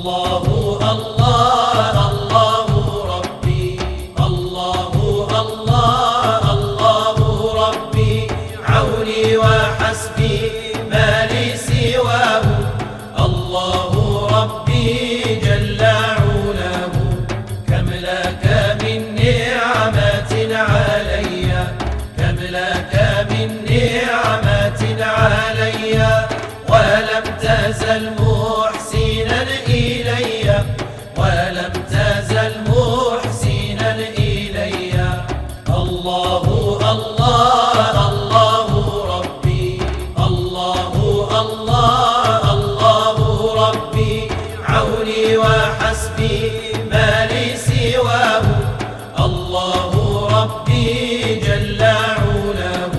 الله الله الله ربي، الله الله الله ربي، عوني وحسبي ما لي سواه. الله ربي جل علاه، كم لك من نعمة علي، كم لك من نعمة علي، ولم تزل محسنا إلي، ولم تزل محسنا إلي. الله الله الله ربي، الله الله الله ربي، عوني وحسبي ما لي سواه. الله ربي جل علاه،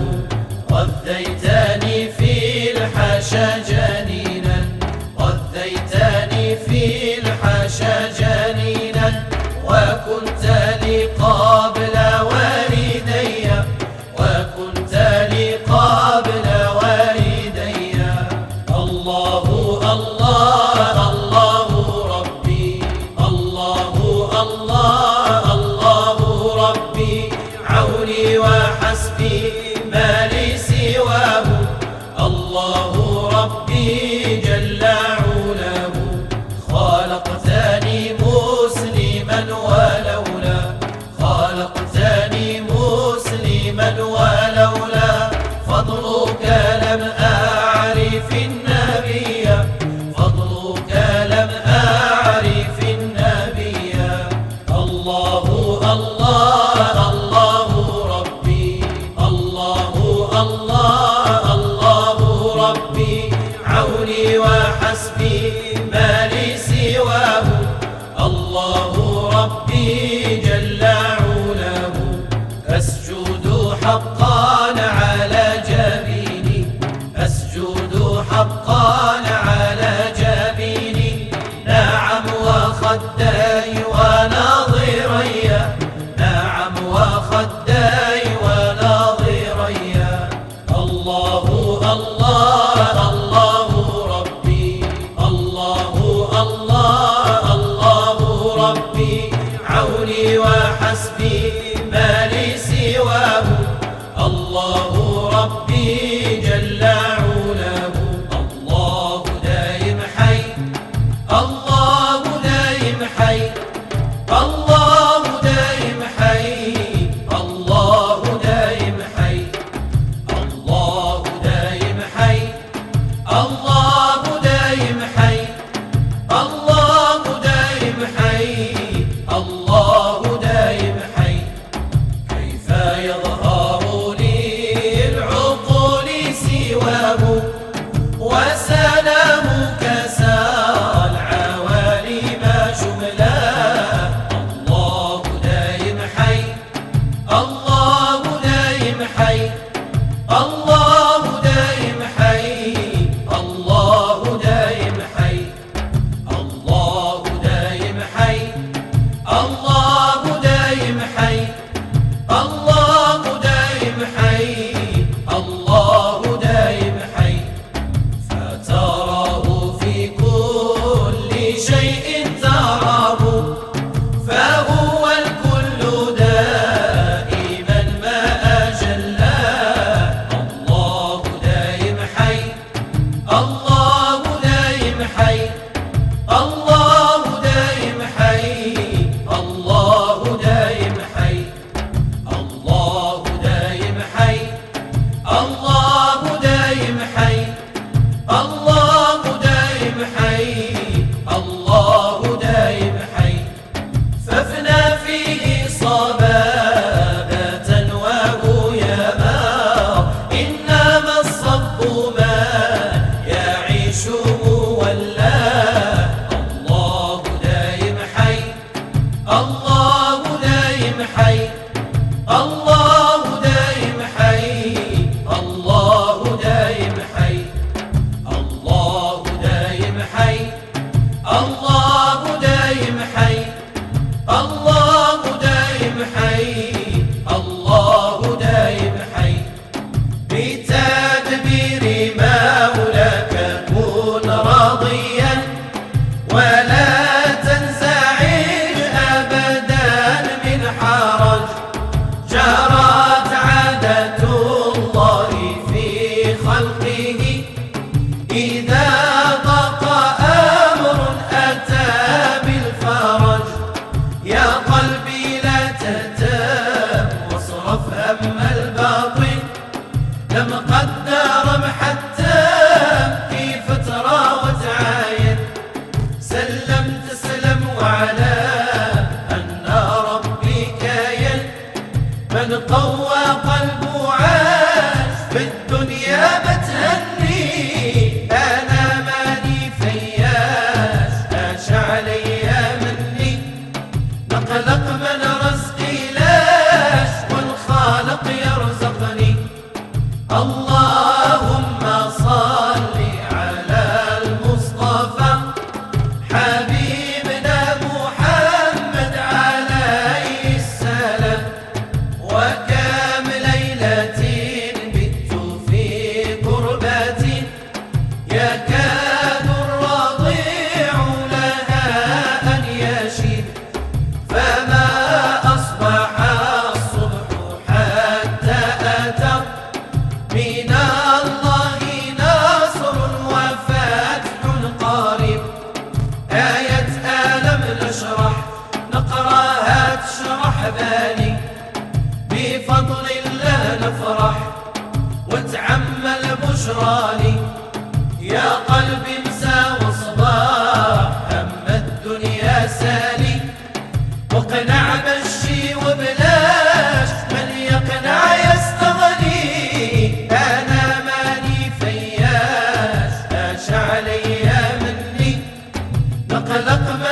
غذيتني في الحشا جنينا، غذيتني في الحشا جنينا، وكنت لي قبل والدي، وكنت لي قبل والدي. الله الله الله ربي، الله الله الله ربي، عوني وحسبي ما لي سواه. الله ربي جل علاه، خلقتني مسلما ولولا، خلقتني مسلما ولولا فضلك لم أعرف النبي، فضلك لم أعرف النبي. الله الله الله ربي، الله الله الله ربي، عوني وحسبي ما لي سواه. الله ربي جل علاه، أسجد حقا على جبيني، أسجد حقا على جبيني، نعم وخدي وناظري، نعم وخدي وناظري. الله الله الله ربي، الله الله الله ربي، عوني وحسبي ما لي سواه. الله ربي جل علاه، الله دايم حي، الله دايم حي، الله دايم حي، الله دايم حي، الله دايم حي، الله دايم حي، الله دايم حي، الله دايم حي. كيف يظهر لي العقول سواه، وسلامك سار العوالم جملا. الله دايم حي، الله دايم حي، الله دايم حي، الله دايم حي، الله دايم حي، الله دايم حي، الله دايم حي، الله دايم حي. فتراه في كل شيء تراه، فهو الكل دائما ما أجلا. الله دايم حي، الله دايم حي، الله دايم حي، الله دايم حي، الله دايم حي، الله دايم حي، الله دايم حي، الله دايم حي. فافنى فيه صبابة وهيما، إنما الصب ما يعيش مولى. الله دايم حي، الله دايم حي، الله دايم حي، الله دايم حي، الله دايم حي، الله دايم حي، الله دايم حي، الله دايم حي. بتدبير مولاك كن راضيا ولا سلم تسلم وعلى أن ربي كاين من قوى قلبه عاش في الدنيا متهني. أنا ماني فياش اش عليا مني، نقلق من رزقي لاش والخالق يرزقني. اللهم صل على المصطفى حبيبنا محمد عليه السلام. وكم ليلة بت في قربة يكاد الرضيع لها أن يشيب، فما أصبح الصبح حتى أتى من الله نصر وفتح قريب. آية ألم نشرح نقراها تشرح بالي، بفضل الله نفرح وتعمل بشراني. يا قلبي مساء وصباح هم الدنيا سالي، واقنع بالشي وبلاش من يقنع يستغني. أنا ماني فياش اش عليا مني، نقلق